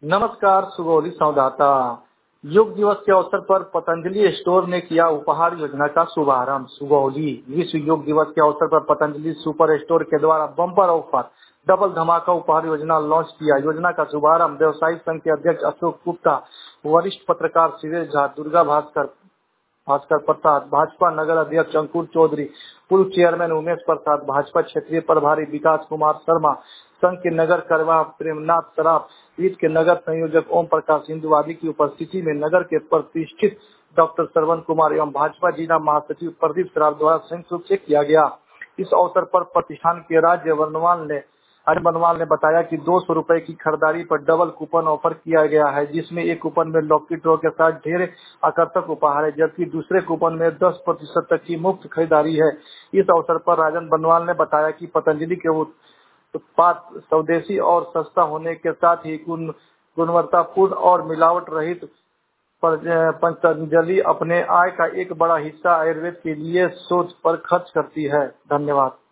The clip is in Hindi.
नमस्कार सुगौली संवाददाता। योग दिवस के अवसर पर पतंजलि स्टोर ने किया उपहार योजना का शुभारंभ। सुगौली विश्व योग दिवस के अवसर पर पतंजलि सुपर स्टोर के द्वारा बम्पर ऑफर डबल धमाका उपहार योजना लॉन्च किया। योजना का शुभारंभ व्यवसायी संघ के अध्यक्ष अशोक गुप्ता, वरिष्ठ पत्रकार सुरेश झा, दुर्गा भास्कर प्रसाद, भाजपा नगर अध्यक्ष अंकुर चौधरी, पूर्व चेयरमैन उमेश प्रसाद, भाजपा क्षेत्रीय प्रभारी विकास कुमार शर्मा, संघ के नगर करवा प्रेमनाथ सराफ, ईद के नगर संयोजक ओम प्रकाश हिंदू आदि की उपस्थिति में नगर के प्रतिष्ठित डॉक्टर श्रवण कुमार एवं भाजपा जिला महासचिव प्रदीप सराफ द्वारा संयुक्त रूप से किया गया। इस अवसर पर प्रतिष्ठान के राज्य बनवाल ने बताया कि 200 रुपए की खरीदारी पर डबल कूपन ऑफर किया गया है, जिसमें एक कूपन में लॉकी ड्रॉ के साथ ढेर आकर्षक उपहार है, जबकि दूसरे कूपन में 10% तक की मुफ्त खरीदारी है। इस अवसर पर राजन बनवाल ने बताया कि पतंजलि के उत्पाद स्वदेशी और सस्ता होने के साथ ही गुणवत्तापूर्ण और मिलावट रहित पतंजलि अपने आय का एक बड़ा हिस्सा आयुर्वेद के लिए शोध पर खर्च करती है। धन्यवाद।